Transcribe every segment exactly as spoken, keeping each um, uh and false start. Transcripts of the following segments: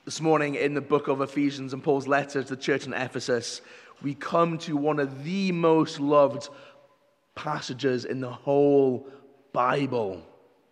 This morning in the book of Ephesians and Paul's letter to the church in Ephesus, we come to one of the most loved passages in the whole Bible.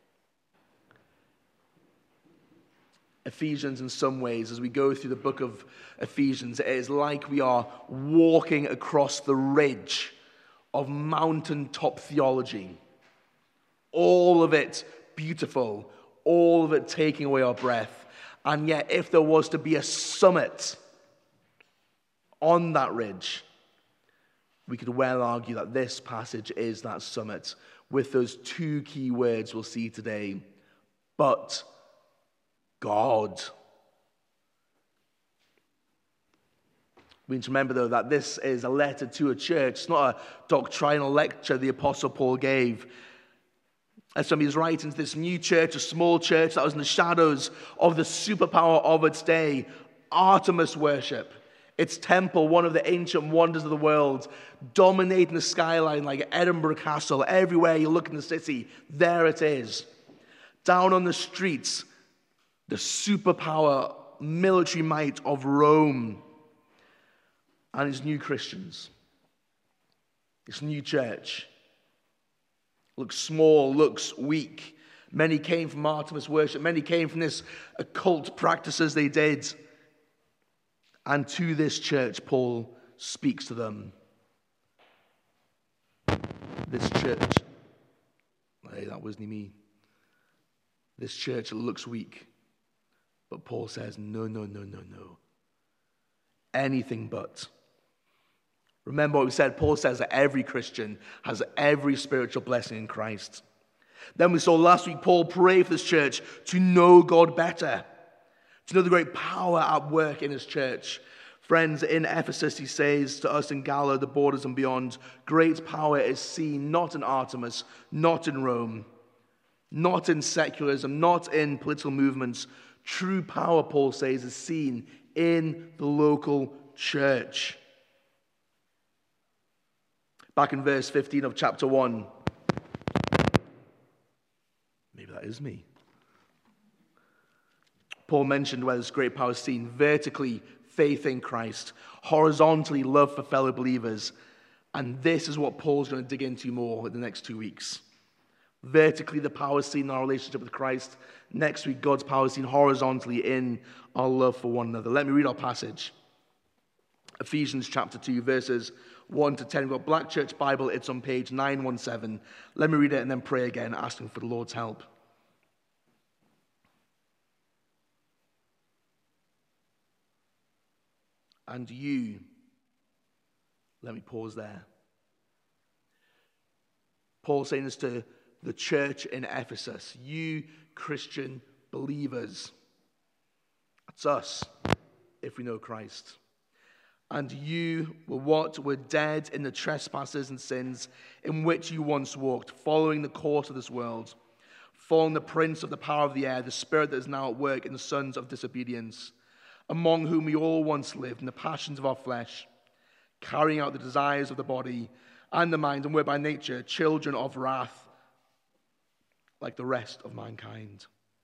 Ephesians, in some ways, as we go through the book of Ephesians, it is like we are walking across the ridge of mountaintop theology. All of it beautiful, all of it taking away our breath. And yet, if there was to be a summit on that ridge, we could well argue that this passage is that summit with those two key words we'll see today. But God. We need to remember, though, that this is a letter to a church. It's not a doctrinal lecture the Apostle Paul gave. As some he's writing to this new church, a small church that was in the shadows of the superpower of its day, Artemis worship. Its temple, one of the ancient wonders of the world, dominating the skyline like Edinburgh Castle. Everywhere you look in the city, there it is. Down on the streets, the superpower military might of Rome and its new Christians. Its new church looks small, looks weak. Many came from Artemis worship. Many came from this occult practices they did. And to this church, Paul speaks to them. This church, hey, that wasn't me. This church looks weak. But Paul says, no, no, no, no, no. Anything but. Remember what we said, Paul says that every Christian has every spiritual blessing in Christ. Then we saw last week Paul pray for this church to know God better, to know the great power at work in his church. Friends, in Ephesus he says to us in Gala, the borders and beyond, great power is seen not in Artemis, not in Rome, not in secularism, not in political movements. True power, Paul says, is seen in the local church. Back in verse fifteen of chapter one. Maybe that is me. Paul mentioned where this great power is seen. Vertically, faith in Christ. Horizontally, love for fellow believers. And this is what Paul's going to dig into more in the next two weeks. Vertically, the power is seen in our relationship with Christ. Next week, God's power is seen horizontally in our love for one another. Let me read our passage. Ephesians chapter two, verses one to ten. We've got Black Church Bible. It's on page nine one seven. Let me read it and then pray again, asking for the Lord's help. And you, let me pause there. Paul saying this to the church in Ephesus. You Christian believers. That's us, if we know Christ. And you were what? Were dead in the trespasses and sins in which you once walked, following the course of this world, following the prince of the power of the air, the spirit that is now at work in the sons of disobedience, among whom we all once lived in the passions of our flesh, carrying out the desires of the body and the mind, and were by nature children of wrath, like the rest of mankind.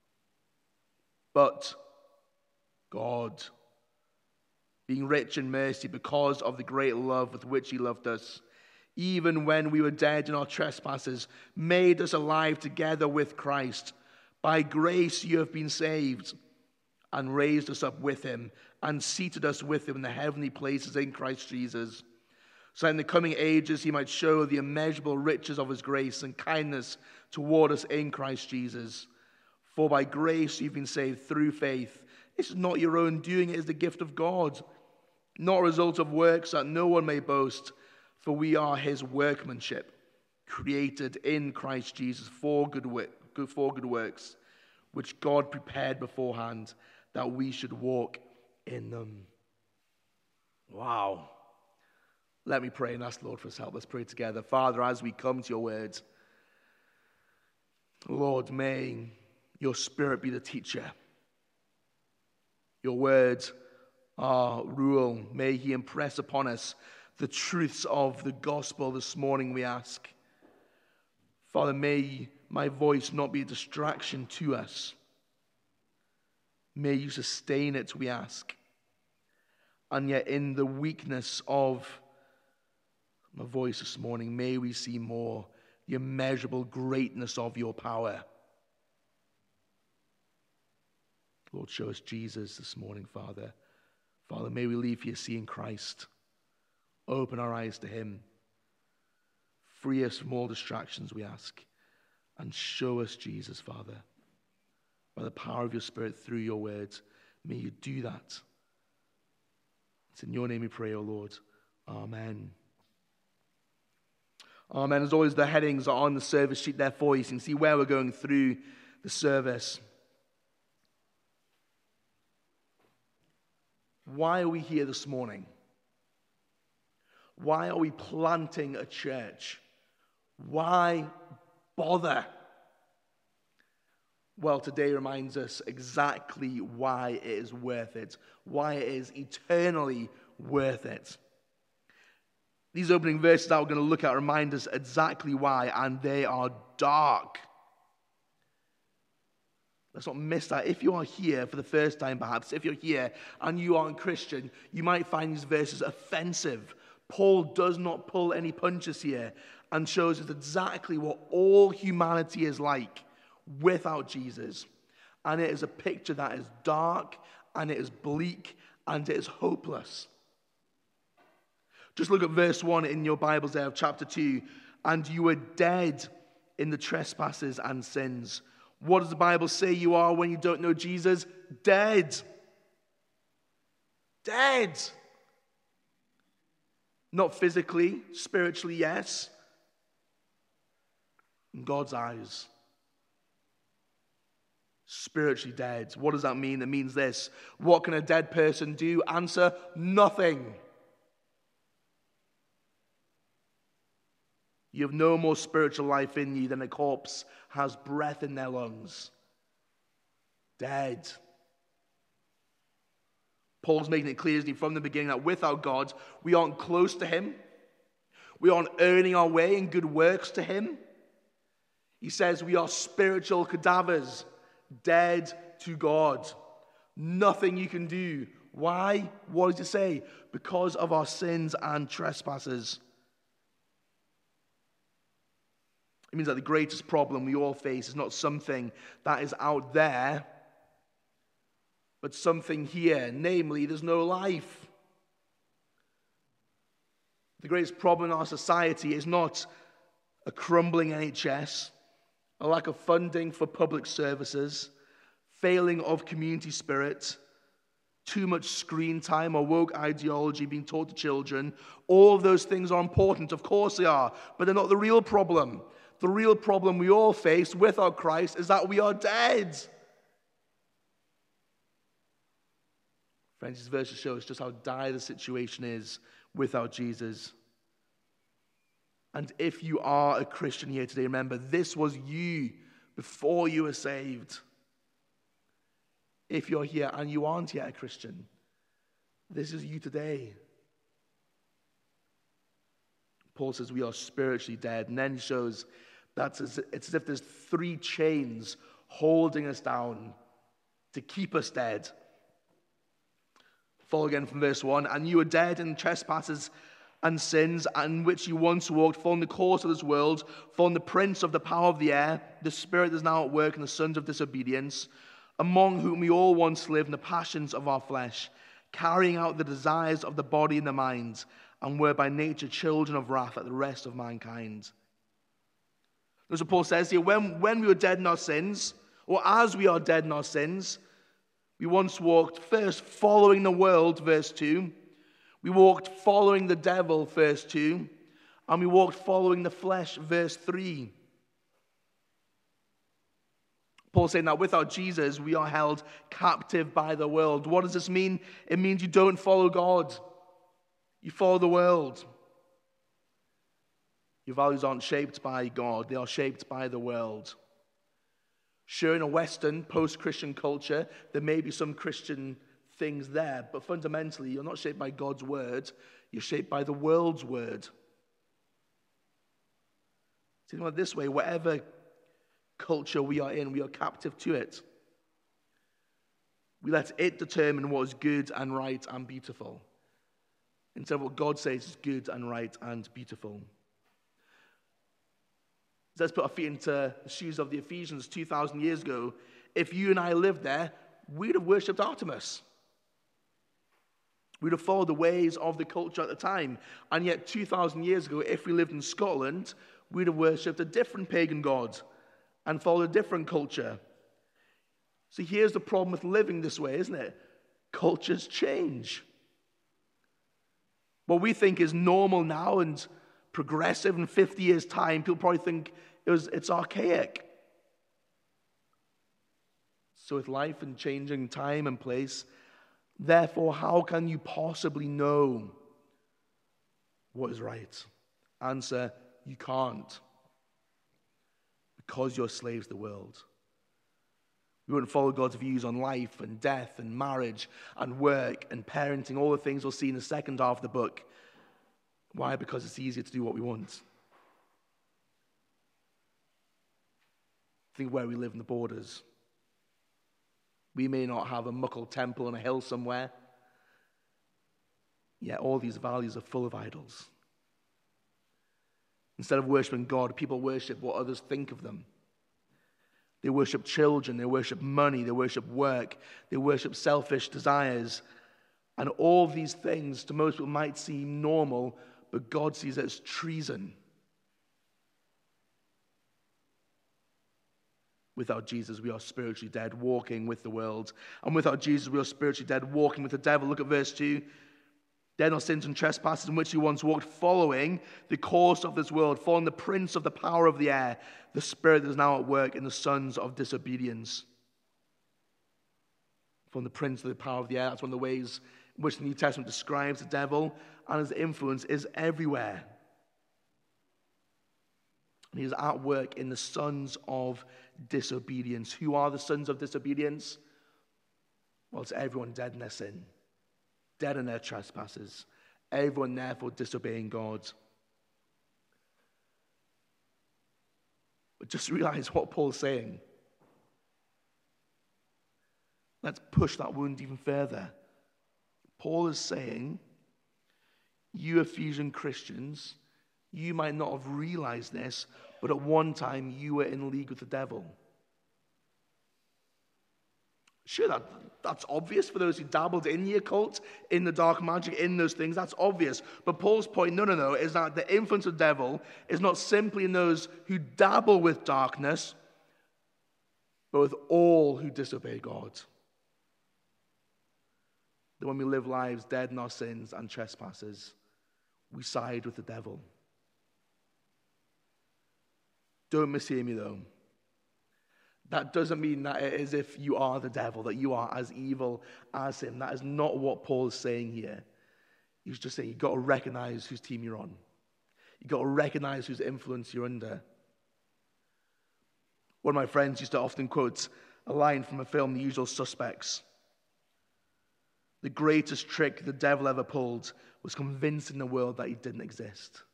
But God, being rich in mercy because of the great love with which he loved us, even when we were dead in our trespasses, made us alive together with Christ. By grace you have been saved, and raised us up with him, and seated us with him in the heavenly places in Christ Jesus, so that in the coming ages he might show the immeasurable riches of his grace and kindness toward us in Christ Jesus. For by grace you've been saved through faith. This is not your own doing, it is the gift of God, not a result of works, that no one may boast. For we are his workmanship, created in Christ Jesus for good, work, for good works, which God prepared beforehand that we should walk in them. Wow. Let me pray and ask the Lord for his help. Let's pray together. Father, as we come to your word, Lord, may your Spirit be the teacher. Your words are rule. May he impress upon us the truths of the gospel this morning, we ask. Father, may my voice not be a distraction to us. May you sustain it, we ask. And yet in the weakness of my voice this morning, may we see more the immeasurable greatness of your power. Lord, show us Jesus this morning, Father. Father, may we leave here seeing Christ. Open our eyes to him. Free us from all distractions, we ask. And show us Jesus, Father. By the power of your Spirit through your words, may you do that. It's in your name we pray, O Lord. Amen. Amen. As always, the headings are on the service sheet there for you. So you can see where we're going through the service. Why are we here this morning? Why are we planting a church? Why bother? Well, today reminds us exactly why it is worth it, why it is eternally worth it. These opening verses that we're going to look at remind us exactly why, and they are dark. Let's not miss that. If you are here for the first time, perhaps, if you're here and you aren't Christian, you might find these verses offensive. Paul does not pull any punches here and shows us exactly what all humanity is like without Jesus. And it is a picture that is dark, and it is bleak, and it is hopeless. Just look at verse one in your Bibles there of chapter two. And you were dead in the trespasses and sins. What does the Bible say you are when you don't know Jesus? Dead. Dead. Not physically, spiritually, yes. In God's eyes. Spiritually dead. What does that mean? It means this. What can a dead person do? Answer, nothing. You have no more spiritual life in you than a corpse has breath in their lungs. Dead. Paul's making it clear from the beginning that without God, we aren't close to him. We aren't earning our way in good works to him. He says we are spiritual cadavers, dead to God. Nothing you can do. Why? What does he say? Because of our sins and trespasses. It means that the greatest problem we all face is not something that is out there, but something here. Namely, there's no life. The greatest problem in our society is not a crumbling N H S, a lack of funding for public services, failing of community spirit, too much screen time or woke ideology being taught to children. All of those things are important, of course they are, but they're not the real problem. The real problem we all face without Christ is that we are dead. Friends, these verses show us just how dire the situation is without Jesus. And if you are a Christian here today, remember, this was you before you were saved. If you're here and you aren't yet a Christian, this is you today. Paul says we are spiritually dead, and then he shows that it's as if there's three chains holding us down to keep us dead. Follow again from verse one. And you were dead in trespasses and sins, in which you once walked, following the course of this world, following the prince of the power of the air, the spirit that is now at work in the sons of disobedience, among whom we all once lived in the passions of our flesh, carrying out the desires of the body and the mind, and were by nature children of wrath like the rest of mankind. That's what Paul says here. When, when we were dead in our sins, or as we are dead in our sins, we once walked first following the world, verse two. We walked following the devil, verse two. And we walked following the flesh, verse three. Paul's saying that without Jesus, we are held captive by the world. What does this mean? It means you don't follow God. You follow the world. Your values aren't shaped by God. They are shaped by the world. Sure, in a Western, post-Christian culture, there may be some Christian things there, but fundamentally, you're not shaped by God's word. You're shaped by the world's word. Think about it this way. Whatever culture we are in, we are captive to it. We let it determine what is good and right and beautiful, instead of what God says is good and right and beautiful. So let's put our feet into the shoes of the Ephesians two thousand years ago. If you and I lived there, we'd have worshipped Artemis. We'd have followed the ways of the culture at the time. And yet two thousand years ago, if we lived in Scotland, we'd have worshipped a different pagan god and followed a different culture. So here's the problem with living this way, isn't it? Cultures change. What we think is normal now and progressive in fifty years' time, people probably think it was, it's archaic. So with life and changing time and place, therefore, how can you possibly know what is right? Answer, you can't. Because you're slaves to the world. We wouldn't follow God's views on life and death and marriage and work and parenting, all the things we'll see in the second half of the book. Why? Because it's easier to do what we want. Think where we live in the borders. We may not have a muckle temple on a hill somewhere, yet all these valleys are full of idols. Instead of worshiping God, people worship what others think of them. They worship children, they worship money, they worship work, they worship selfish desires. And all of these things to most people might seem normal, but God sees it as treason. Without Jesus, we are spiritually dead, walking with the world. And without Jesus, we are spiritually dead, walking with the devil. Look at verse two. Dead in our sins and trespasses in which you once walked, following the course of this world, following the prince of the power of the air, the spirit that is now at work in the sons of disobedience. From the prince of the power of the air, that's one of the ways in which the New Testament describes the devil, and his influence is everywhere. And he is at work in the sons of disobedience. Who are the sons of disobedience? Well, it's everyone dead in their sin, dead in their trespasses. Everyone therefore disobeying God. But just realize what Paul's saying. Let's push that wound even further. Paul is saying, you Ephesian Christians, you might not have realized this, but at one time you were in league with the devil. Sure, that, that's obvious for those who dabbled in the occult, in the dark magic, in those things. That's obvious. But Paul's point, no, no, no, is that the influence of the devil is not simply in those who dabble with darkness, but with all who disobey God. That when we live lives dead in our sins and trespasses, we side with the devil. Don't mishear me, though. That doesn't mean that it is if you are the devil, that you are as evil as him. That is not what Paul is saying here. He's just saying you've got to recognize whose team you're on. You've got to recognize whose influence you're under. One of my friends used to often quote a line from a film, The Usual Suspects. The greatest trick the devil ever pulled was convincing the world that he didn't exist.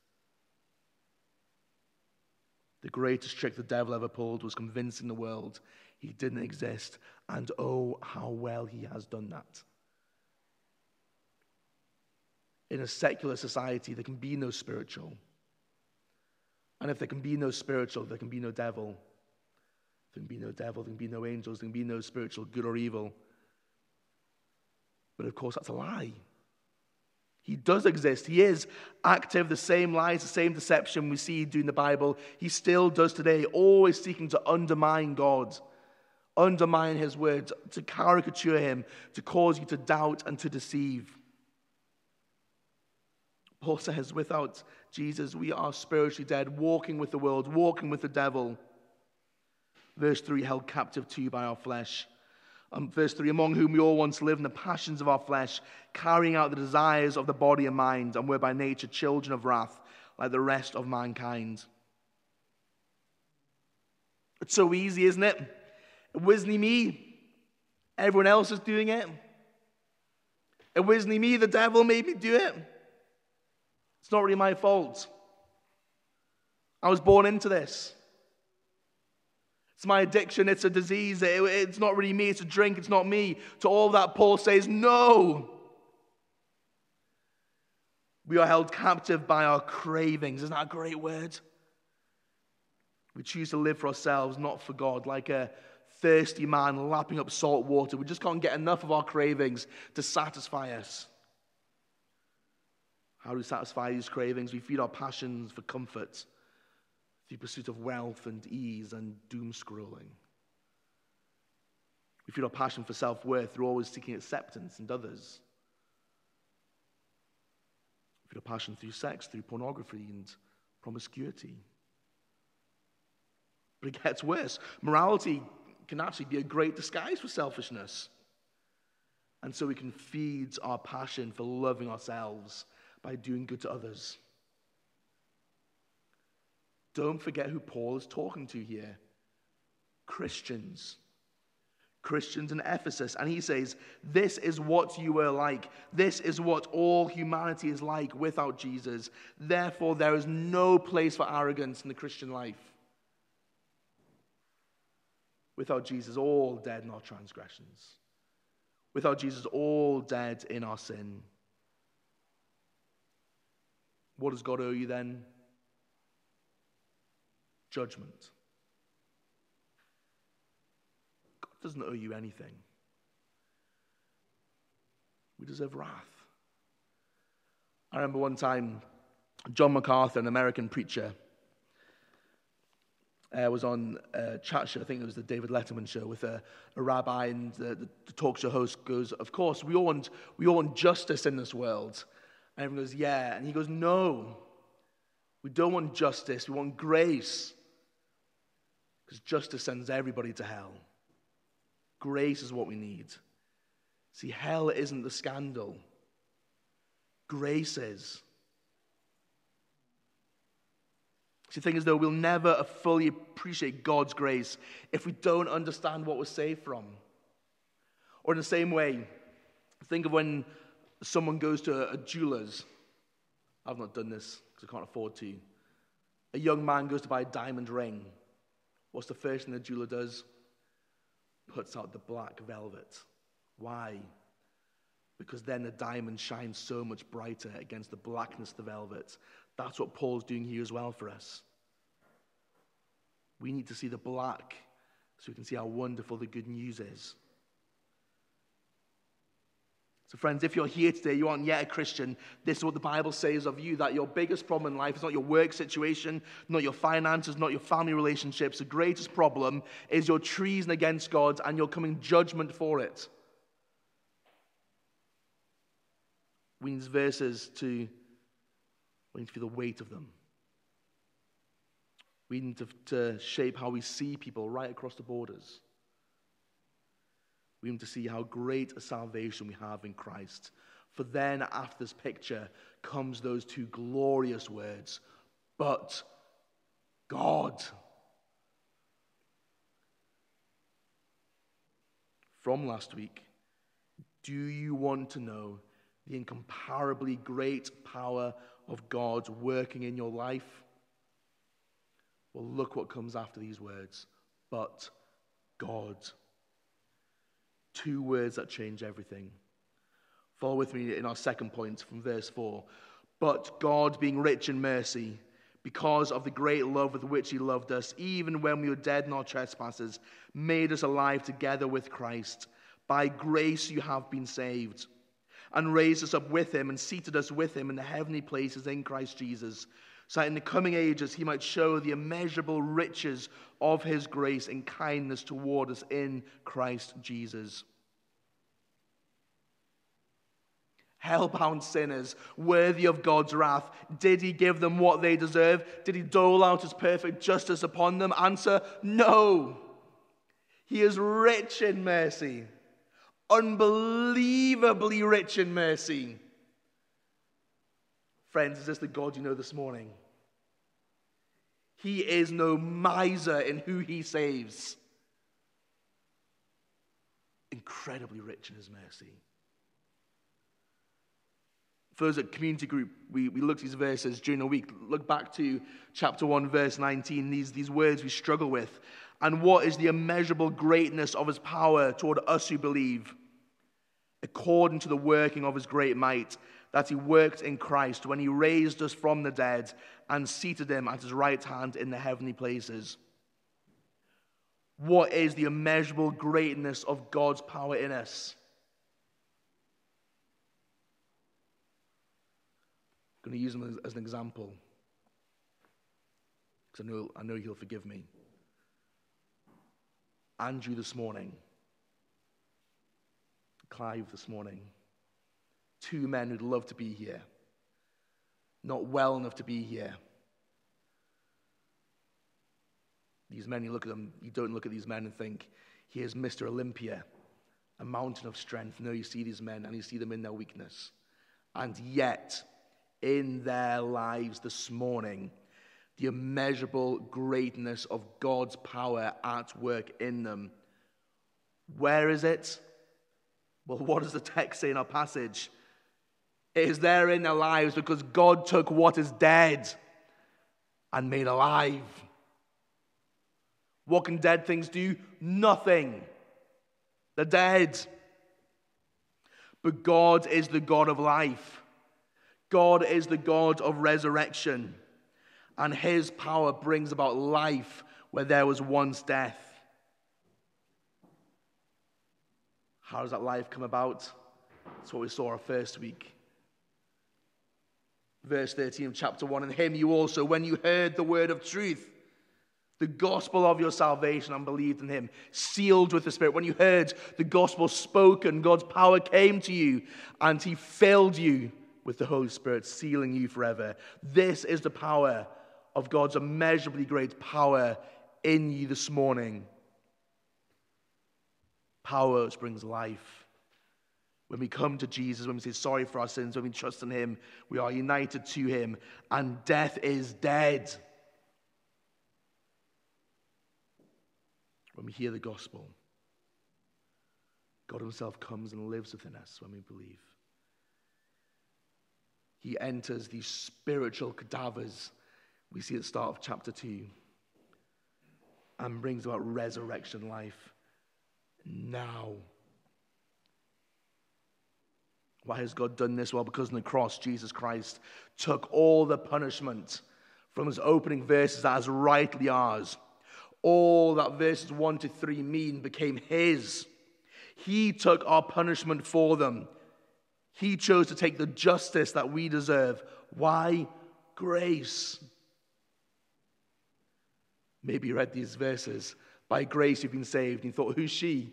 The greatest trick the devil ever pulled was convincing the world he didn't exist. And oh, how well he has done that. In a secular society, there can be no spiritual. And if there can be no spiritual, there can be no devil. There can be no devil, there can be no angels, there can be no spiritual good or evil. But of course, that's a lie. He does exist. He is active. The same lies, the same deception we see do in the Bible, he still does today, always seeking to undermine God, undermine his words, to caricature him, to cause you to doubt and to deceive. Paul says, without Jesus, we are spiritually dead, walking with the world, walking with the devil. Verse three, held captive too by our flesh. Um, verse three, among whom we all once lived in the passions of our flesh, carrying out the desires of the body and mind, and were by nature children of wrath, like the rest of mankind. It's so easy, isn't it? It wasn't me. Everyone else is doing it. It wasn't me. The devil made me do it. It's not really my fault. I was born into this. It's my addiction, it's a disease, it, it's not really me, it's a drink, it's not me. To all that, Paul says, no. We are held captive by our cravings. Isn't that a great word? We choose to live for ourselves, not for God, like a thirsty man lapping up salt water. We just can't get enough of our cravings to satisfy us. How do we satisfy these cravings? We feed our passions for comfort, the pursuit of wealth and ease and doom scrolling. We feed our passion for self-worth through always seeking acceptance in others. We feed our passion through sex, through pornography and promiscuity. But it gets worse. Morality can actually be a great disguise for selfishness. And so we can feed our passion for loving ourselves by doing good to others. Don't forget who Paul is talking to here. Christians. Christians in Ephesus. And he says, this is what you were like. This is what all humanity is like without Jesus. Therefore, there is no place for arrogance in the Christian life. Without Jesus, all dead in our transgressions. Without Jesus, all dead in our sin. What does God owe you then? Judgment. God doesn't owe you anything. We deserve wrath. I remember one time, John MacArthur, an American preacher, uh, was on a chat show. I think it was the David Letterman show with a, a rabbi, and the, the, the talk show host goes, of course, we all want, we all want justice in this world. And everyone goes, yeah. And he goes, no. We don't want justice. We want grace. Because justice sends everybody to hell. Grace is what we need. See, hell isn't the scandal. Grace is. See, the thing is, though, we'll never fully appreciate God's grace if we don't understand what we're saved from. Or in the same way, think of when someone goes to a jeweler's. I've not done this because I can't afford to. A young man goes to buy a diamond ring. What's the first thing the jeweler does? Puts out the black velvet. Why? Because then the diamond shines so much brighter against the blackness of the velvet. That's what Paul's doing here as well for us. We need to see the black so we can see how wonderful the good news is. So friends, if you're here today, you aren't yet a Christian, this is what the Bible says of you, that your biggest problem in life is not your work situation, not your finances, not your family relationships. The greatest problem is your treason against God and your coming judgment for it. We need these verses to, we need to feel the weight of them. We need to, to shape how we see people right across the borders. We need to see how great a salvation we have in Christ. For then, after this picture, comes those two glorious words, but God. From last week, do you want to know the incomparably great power of God working in your life? Well, look what comes after these words, but God. Two words that change everything. Follow with me in our second point from verse four. But God, being rich in mercy, because of the great love with which he loved us, even when we were dead in our trespasses, made us alive together with Christ. By grace you have been saved, and raised us up with him, and seated us with him in the heavenly places in Christ Jesus, so that in the coming ages he might show the immeasurable riches of his grace and kindness toward us in Christ Jesus. Hell-bound sinners, worthy of God's wrath. Did he give them what they deserve? Did he dole out his perfect justice upon them? Answer, no. He is rich in mercy. Unbelievably rich in mercy. Friends, is this the God you know this morning? He is no miser in who he saves. Incredibly rich in his mercy. For those at community group, we, we looked at these verses during the week. Look back to chapter one, verse nineteen. These, these words we struggle with. And what is the immeasurable greatness of his power toward us who believe? According to the working of his great might, that he worked in Christ when he raised us from the dead and seated him at his right hand in the heavenly places. What is the immeasurable greatness of God's power in us? I'm going to use him as, as an example, because I know, I know he'll forgive me. Andrew this morning, Clive this morning, two men who'd love to be here, not well enough to be here. These men, you look at them, you don't look at these men and think, here's Mister Olympia, a mountain of strength. No, you see these men and you see them in their weakness. And yet, in their lives this morning, the immeasurable greatness of God's power at work in them. Where is it? Well, what does the text say in our passage? It is there in their lives because God took what is dead and made alive. What can dead things do? Nothing. They're dead. But God is the God of life. God is the God of resurrection. And his power brings about life where there was once death. How does that life come about? That's what we saw our first week. Verse thirteen of chapter one, in him you also, when you heard the word of truth, the gospel of your salvation, and believed in him, sealed with the Spirit. When you heard the gospel spoken, God's power came to you, and he filled you with the Holy Spirit, sealing you forever. This is the power of God's immeasurably great power in you this morning. Power which brings life. When we come to Jesus, when we say sorry for our sins, when we trust in him, we are united to him, and death is dead. When we hear the gospel, God himself comes and lives within us when we believe. He enters these spiritual cadavers we see at the start of chapter two and brings about resurrection life now. Why has God done this? Well, because on the cross, Jesus Christ took all the punishment from his opening verses that is rightly ours. All that verses one to three mean became his. He took our punishment for them. He chose to take the justice that we deserve. Why? Grace. Maybe you read these verses. By grace you've been saved. And you thought, who's she?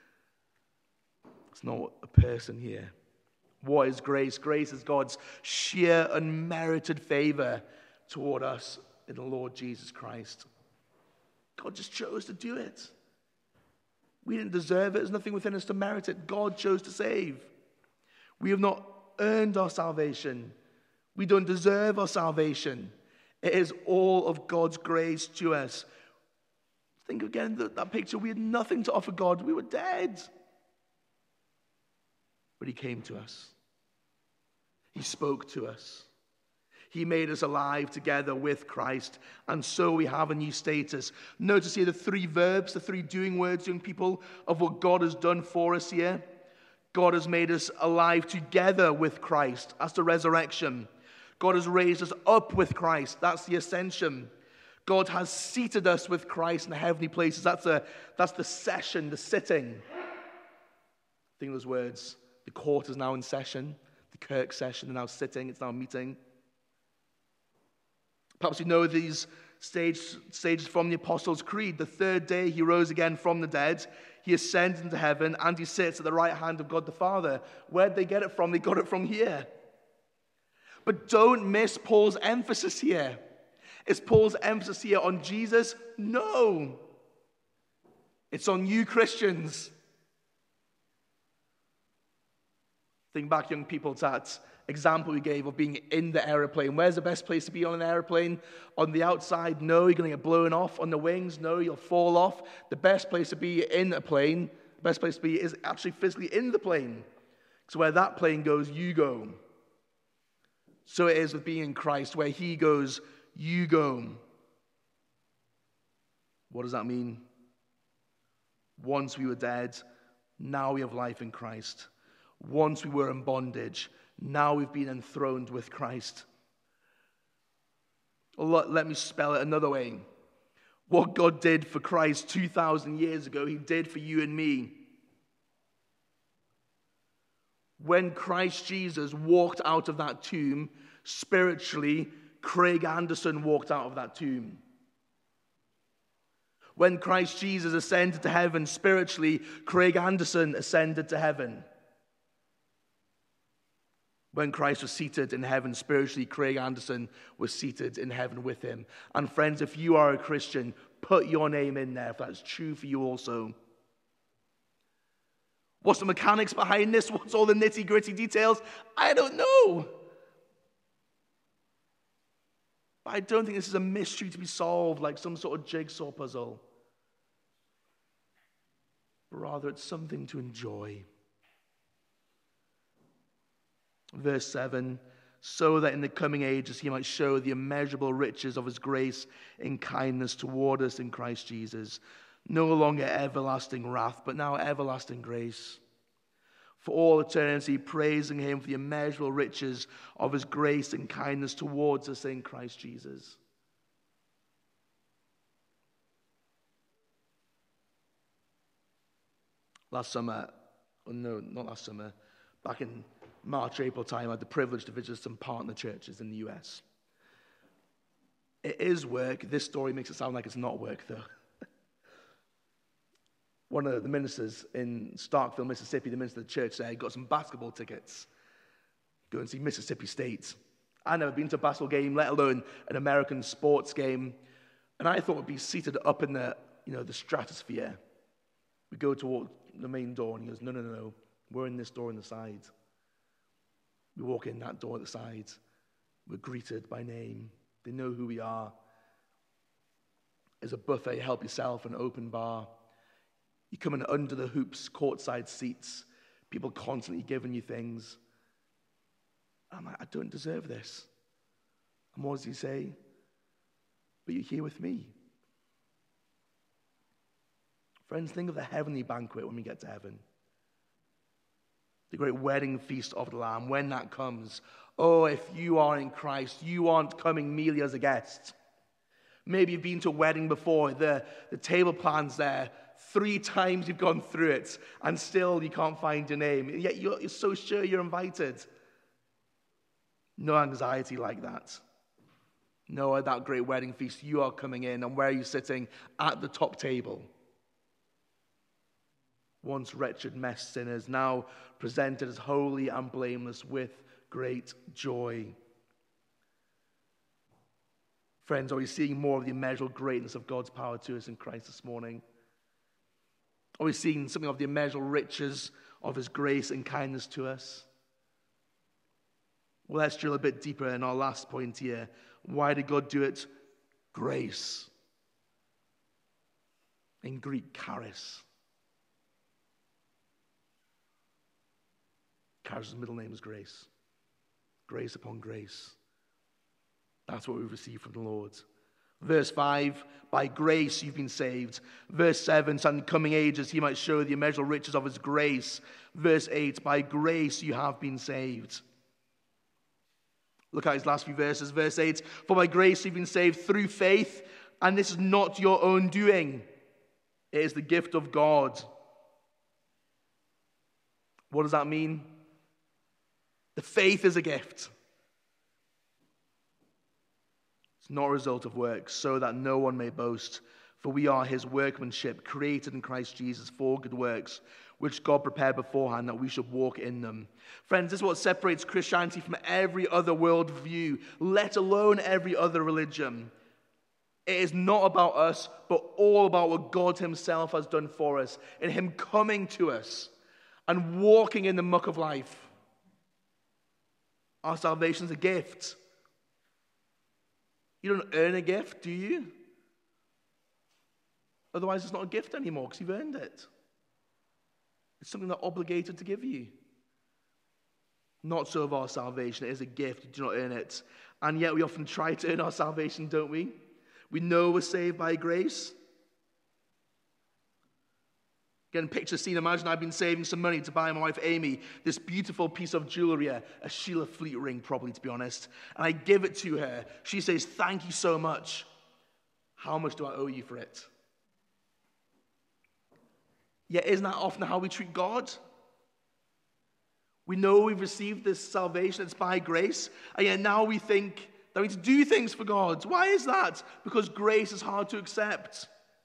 It's not a person here. What is grace? Grace is God's sheer unmerited favor toward us in the Lord Jesus Christ. God just chose to do it. We didn't deserve it. There's nothing within us to merit it. God chose to save. We have not earned our salvation. We don't deserve our salvation. It is all of God's grace to us. Think again that, that picture. We had nothing to offer God. We were dead. But he came to us. He spoke to us. He made us alive together with Christ, and so we have a new status. Notice here the three verbs, the three doing words, young people, of what God has done for us here. God has made us alive together with Christ. That's the resurrection. God has raised us up with Christ. That's the ascension. God has seated us with Christ in the heavenly places. That's, a, that's the session, the sitting. Think of those words. The court is now in session. The Kirk session is now sitting. It's now meeting. Perhaps you know these stage, stages from the Apostles' Creed. The third day he rose again from the dead. He ascended into heaven and he sits at the right hand of God the Father. Where'd they get it from? They got it from here. But don't miss Paul's emphasis here. Is Paul's emphasis here on Jesus? No. It's on you Christians. Think back, young people, to that example we gave of being in the aeroplane. Where's the best place to be on an aeroplane? On the outside? No, you're going to get blown off. On the wings? No, you'll fall off. The best place to be in a plane, the best place to be is actually physically in the plane. So where that plane goes, you go. So it is with being in Christ. Where he goes, you go. What does that mean? Once we were dead, now we have life in Christ. Once we were in bondage, now we've been enthroned with Christ. Let me spell it another way. What God did for Christ two thousand years ago, he did for you and me. When Christ Jesus walked out of that tomb, spiritually, Craig Anderson walked out of that tomb. When Christ Jesus ascended to heaven, spiritually, Craig Anderson ascended to heaven. When Christ was seated in heaven spiritually, Craig Anderson was seated in heaven with him. And friends, if you are a Christian, put your name in there if that's true for you also. What's the mechanics behind this? What's all the nitty-gritty details? I don't know. But I don't think this is a mystery to be solved like some sort of jigsaw puzzle. Rather, it's something to enjoy. Verse seven, so that in the coming ages he might show the immeasurable riches of his grace in kindness toward us in Christ Jesus. No longer everlasting wrath, but now everlasting grace. For all eternity, praising him for the immeasurable riches of his grace and kindness towards us in Christ Jesus. Last summer, oh no, not last summer, back in March, April time, I had the privilege to visit some partner churches in the U S. It is work. This story makes it sound like it's not work, though. One of the ministers in Starkville, Mississippi, the minister of the church there, got some basketball tickets. Go and see Mississippi State. I'd never been to a basketball game, let alone an American sports game. And I thought we'd be seated up in the, you know, the stratosphere. We go to the main door, and he goes, no, no, no, no. We're in this door on the side. We walk in that door at the side. We're greeted by name. They know who we are. There's a buffet, help yourself, an open bar. You come in under the hoops, courtside seats. People constantly giving you things. I'm like, I don't deserve this. And what does he say? But you're here with me. Friends, think of the heavenly banquet when we get to heaven. The great wedding feast of the Lamb, when that comes. Oh, if you are in Christ, you aren't coming merely as a guest. Maybe you've been to a wedding before, the, the table plan's there, three times you've gone through it, and still you can't find your name. Yet you're, you're so sure you're invited. No anxiety like that. No, at that great wedding feast, you are coming in, and where are you sitting? At the top table. Once wretched mess sinners, now presented as holy and blameless with great joy. Friends, are we seeing more of the immeasurable greatness of God's power to us in Christ this morning? Are we seeing something of the immeasurable riches of his grace and kindness to us? Well, let's drill a bit deeper in our last point here. Why did God do it? Grace. In Greek, charis. Charis' middle name is Grace. Grace upon grace. That's what we've received from the Lord. Verse five, by grace you've been saved. Verse seven, so in the coming ages he might show the immeasurable riches of his grace. Verse eight, by grace you have been saved. Look at his last few verses. Verse eight, for by grace you've been saved through faith, and this is not your own doing. It is the gift of God. What does that mean? The faith is a gift. It's not a result of works, so that no one may boast. For we are his workmanship, created in Christ Jesus for good works, which God prepared beforehand that we should walk in them. Friends, this is what separates Christianity from every other worldview, let alone every other religion. It is not about us, but all about what God himself has done for us, in him coming to us and walking in the muck of life. Our salvation is a gift. You don't earn a gift, do you? Otherwise, it's not a gift anymore because you've earned it. It's something they're obligated to give you. Not so of our salvation. It is a gift. You do not earn it. And yet we often try to earn our salvation, don't we? We know we're saved by grace. Again, picture scene. Imagine I've been saving some money to buy my wife Amy this beautiful piece of jewelry, a Sheila Fleet ring, probably, to be honest. And I give it to her. She says, "Thank you so much. How much do I owe you for it?" Yet isn't that often how we treat God? We know we've received this salvation, it's by grace, and yet now we think that we need to do things for God. Why is that? Because grace is hard to accept.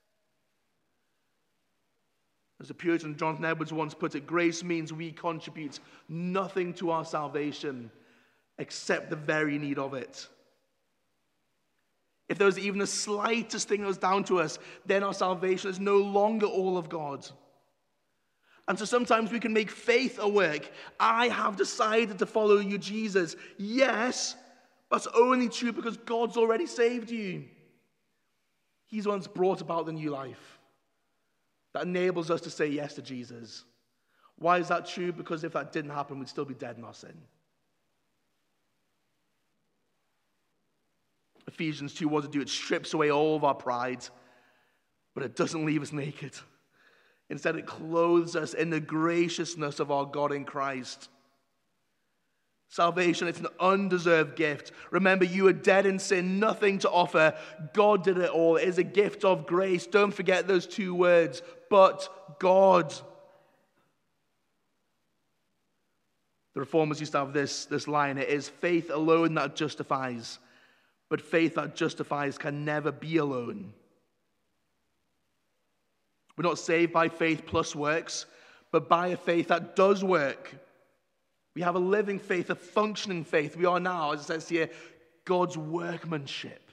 As the Puritan Jonathan Edwards once put it, grace means we contribute nothing to our salvation except the very need of it. If there was even the slightest thing that was down to us, then our salvation is no longer all of God. And so sometimes we can make faith a work. I have decided to follow you, Jesus. Yes, that's only true because God's already saved you. He's the one that's brought about the new life that enables us to say yes to Jesus. Why is that true? Because if that didn't happen, we'd still be dead in our sin. Ephesians two, what does it do? It strips away all of our pride, but it doesn't leave us naked. Instead, it clothes us in the graciousness of our God in Christ. Salvation, it's an undeserved gift. Remember, you were dead in sin, nothing to offer. God did it all. It is a gift of grace. Don't forget those two words, but God. The Reformers used to have this, this line. It is faith alone that justifies, but faith that justifies can never be alone. We're not saved by faith plus works, but by a faith that does work. We have a living faith, a functioning faith. We are now, as it says here, God's workmanship.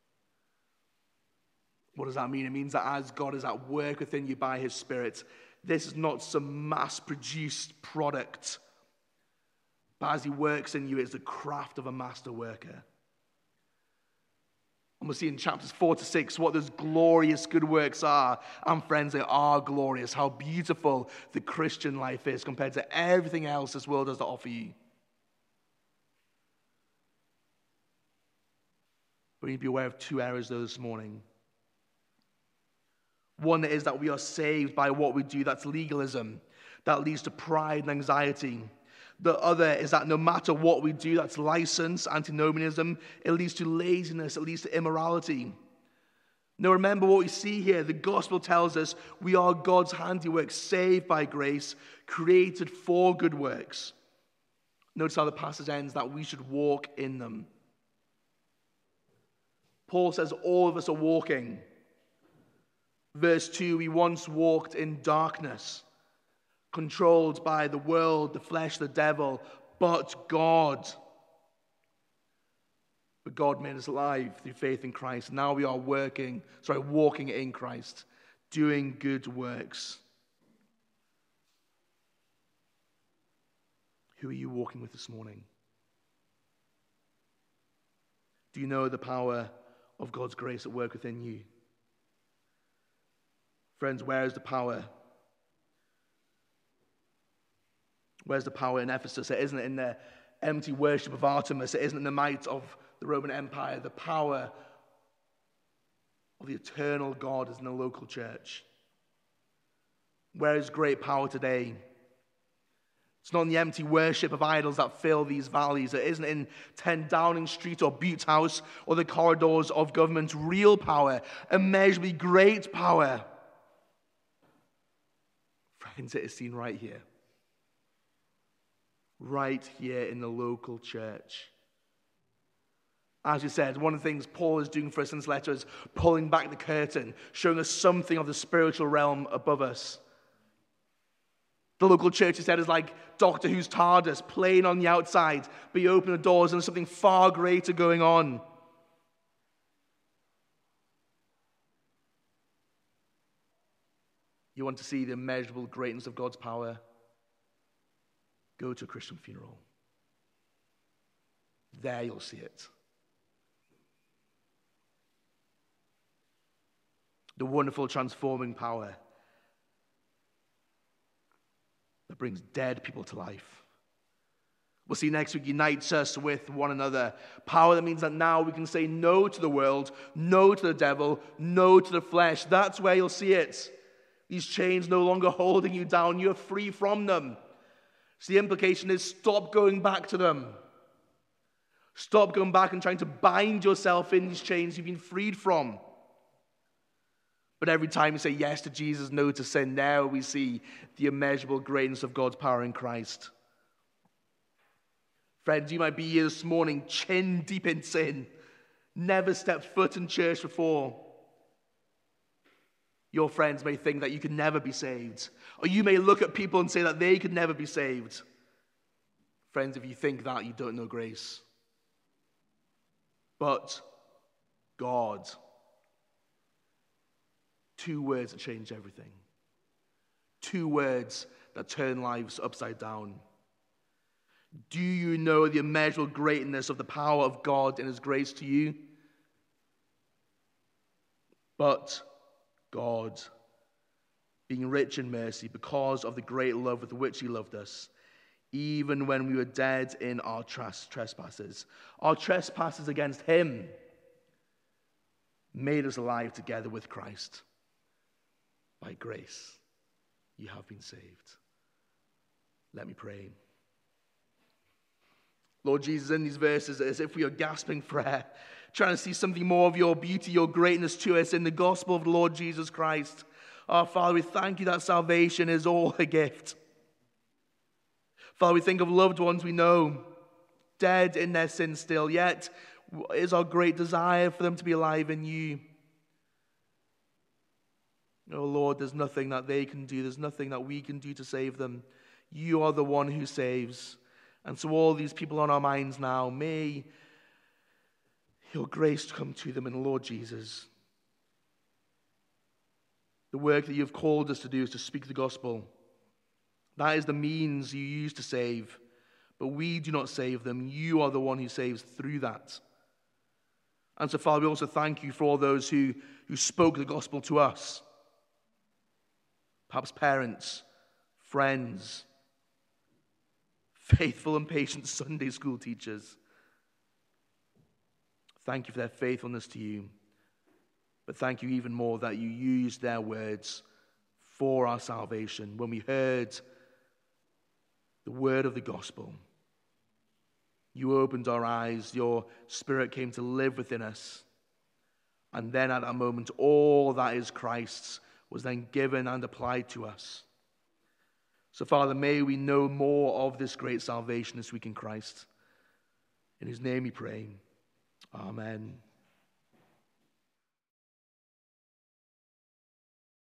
What does that mean? It means that as God is at work within you by his Spirit, this is not some mass-produced product, but as he works in you, it's the craft of a master worker. And we'll see in chapters four to six what those glorious good works are. And friends, they are glorious. How beautiful the Christian life is compared to everything else this world has to offer you. But we need to be aware of two errors though this morning. One is that we are saved by what we do. That's legalism. That leads to pride and anxiety. The other is that no matter what we do, that's license, antinomianism, it leads to laziness, it leads to immorality. Now remember what we see here. The gospel tells us we are God's handiwork, saved by grace, created for good works. Notice how the passage ends, that we should walk in them. Paul says all of us are walking. Verse two, we once walked in darkness, controlled by the world, the flesh, the devil, but God. But God made us alive through faith in Christ. Now we are working, sorry, walking in Christ, doing good works. Who are you walking with this morning? Do you know the power of God's grace at work within you? Friends, where is the power? Where's the power in Ephesus? It isn't in the empty worship of Artemis. It isn't in the might of the Roman Empire. The power of the eternal God is in the local church. Where is great power today? It's not in the empty worship of idols that fill these valleys. It isn't in ten Downing Street or Bute House or the corridors of government. Real power, immeasurably great power. Friends, it is seen right here. Right here in the local church. As you said, one of the things Paul is doing for us in this letter is pulling back the curtain, showing us something of the spiritual realm above us. The local church, he said, is like Doctor Who's TARDIS, playing on the outside, but you open the doors and there's something far greater going on. You want to see the immeasurable greatness of God's power? Go to a Christian funeral. There you'll see it. The wonderful transforming power that brings dead people to life. We'll see next week unites us with one another. Power that means that now we can say no to the world, no to the devil, no to the flesh. That's where you'll see it. These chains no longer holding you down. You're free from them. So the implication is stop going back to them. Stop going back and trying to bind yourself in these chains you've been freed from. But every time you say yes to Jesus, no to sin, now we see the immeasurable greatness of God's power in Christ. Friends, you might be here this morning chin deep in sin, never stepped foot in church before. Your friends may think that you could never be saved. Or you may look at people and say that they could never be saved. Friends, if you think that, you don't know grace. But God. Two words that change everything. Two words that turn lives upside down. Do you know the immeasurable greatness of the power of God and His grace to you? But God, being rich in mercy, because of the great love with which He loved us, even when we were dead in our trespasses, our trespasses against Him, made us alive together with Christ. By grace, you have been saved. Let me pray. Lord Jesus, in these verses, as if we are gasping for air, trying to see something more of your beauty, your greatness to us in the gospel of the Lord Jesus Christ. Our Father, we thank you that salvation is all a gift. Father, we think of loved ones we know, dead in their sin still, yet is our great desire for them to be alive in you. Oh Lord, there's nothing that they can do. There's nothing that we can do to save them. You are the one who saves. And so all these people on our minds now, may your grace come to them in the Lord Jesus. The work that you've called us to do is to speak the gospel. That is the means you use to save. But we do not save them. You are the one who saves through that. And so, Father, we also thank you for all those who, who spoke the gospel to us. Perhaps parents, friends, faithful and patient Sunday school teachers. Thank you for their faithfulness to you. But thank you even more that you used their words for our salvation. When we heard the word of the gospel, you opened our eyes, your Spirit came to live within us. And then at that moment, all that is Christ's was then given and applied to us. So, Father, may we know more of this great salvation this week in Christ. In His name we pray. Amen.